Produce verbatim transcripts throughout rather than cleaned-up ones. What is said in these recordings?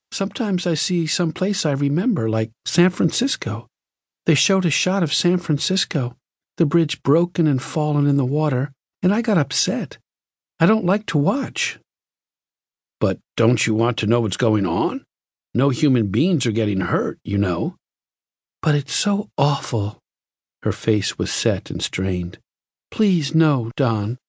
Sometimes I see some place I remember, like San Francisco. They showed a shot of San Francisco, the bridge broken and fallen in the water, and I got upset. I don't like to watch." "But don't you want to know what's going on? No human beings are getting hurt, you know." "But it's so awful." Her face was set and strained. "Please, no, Don."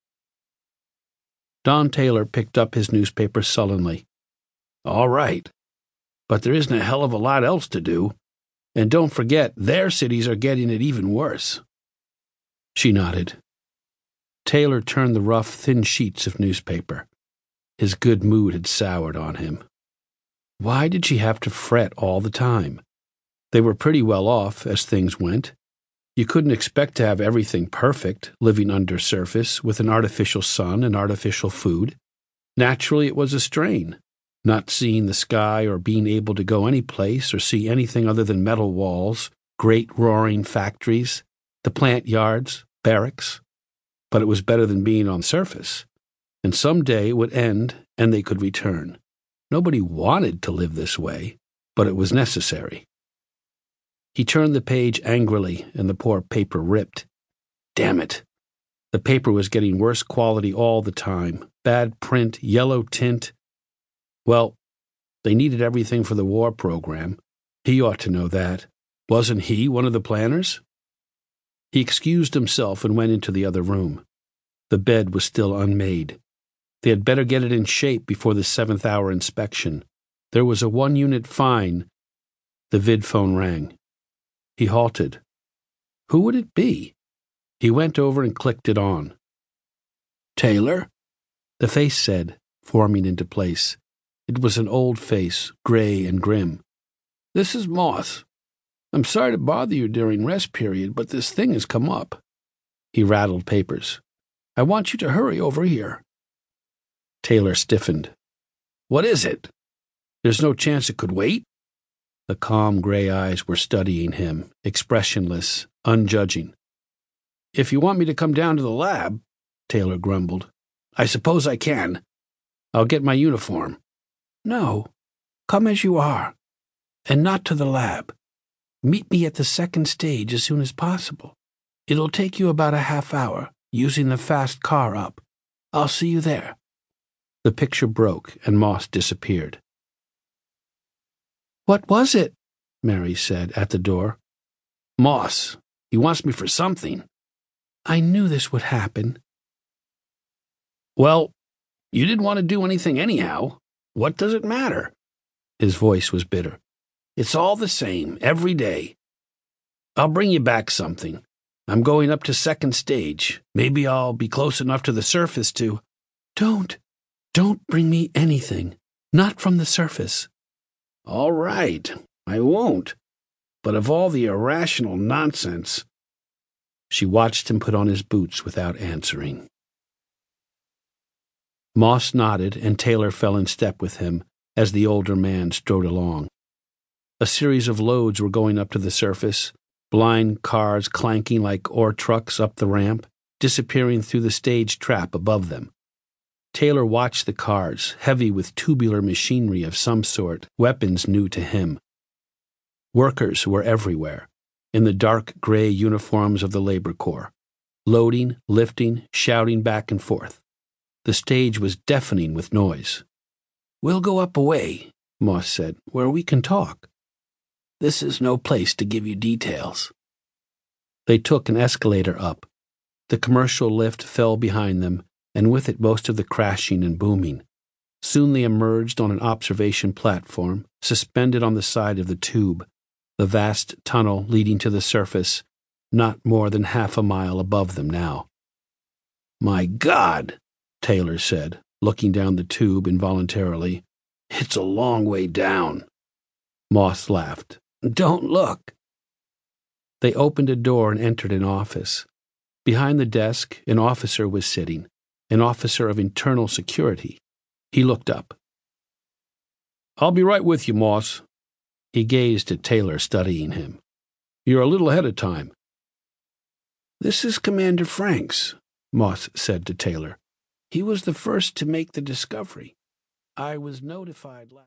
Don Taylor picked up his newspaper sullenly. "All right. But there isn't a hell of a lot else to do. And don't forget, their cities are getting it even worse." She nodded. Taylor turned the rough, thin sheets of newspaper. His good mood had soured on him. Why did she have to fret all the time? They were pretty well off, as things went. You couldn't expect to have everything perfect, living undersurface, with an artificial sun and artificial food. Naturally, it was a strain, not seeing the sky or being able to go any place or see anything other than metal walls, great roaring factories, the plant yards, barracks. But it was better than being on surface. And some day it would end and they could return. Nobody wanted to live this way, but it was necessary. He turned the page angrily, and the poor paper ripped. Damn it! The paper was getting worse quality all the time. Bad print, yellow tint. Well, they needed everything for the war program. He ought to know that. Wasn't he one of the planners? He excused himself and went into the other room. The bed was still unmade. They had better get it in shape before the seventh hour inspection. There was a one-unit fine. The vid phone rang. He halted. Who would it be? He went over and clicked it on. "Taylor?" The face said, forming into place. It was an old face, gray and grim. "This is Moss. I'm sorry to bother you during rest period, but this thing has come up." He rattled papers. "I want you to hurry over here." Taylor stiffened. "What is it? There's no chance it could wait?" The calm gray eyes were studying him, expressionless, unjudging. "If you want me to come down to the lab," Taylor grumbled, "I suppose I can. I'll get my uniform." "No, come as you are, and not to the lab. Meet me at the second stage as soon as possible. It'll take you about a half hour, using the fast car up. I'll see you there." The picture broke, and Moss disappeared. "What was it?" Mary said at the door. "Moss. He wants me for something." "I knew this would happen." "Well, you didn't want to do anything anyhow. What does it matter?" His voice was bitter. "It's all the same, every day. I'll bring you back something. I'm going up to second stage. Maybe I'll be close enough to the surface to—" "Don't. Don't bring me anything. Not from the surface." "All right, I won't. But of all the irrational nonsense—" She watched him put on his boots without answering. Moss nodded, and Taylor fell in step with him as the older man strode along. A series of loads were going up to the surface, blind cars clanking like ore trucks up the ramp, disappearing through the stage trap above them. Taylor watched the cars, heavy with tubular machinery of some sort, weapons new to him. Workers were everywhere, in the dark gray uniforms of the labor corps, loading, lifting, shouting back and forth. The stage was deafening with noise. "We'll go up a way," Moss said, "where we can talk. This is no place to give you details." They took an escalator up. The commercial lift fell behind them, and with it most of the crashing and booming. Soon they emerged on an observation platform, suspended on the side of the tube, the vast tunnel leading to the surface, not more than half a mile above them now. "My God," Taylor said, looking down the tube involuntarily. "It's a long way down." Moss laughed. "Don't look." They opened a door and entered an office. Behind the desk, an officer was sitting. An officer of internal security. He looked up. "I'll be right with you, Moss." He gazed at Taylor, studying him. "You're a little ahead of time." "This is Commander Franks," Moss said to Taylor. "He was the first to make the discovery. I was notified last..."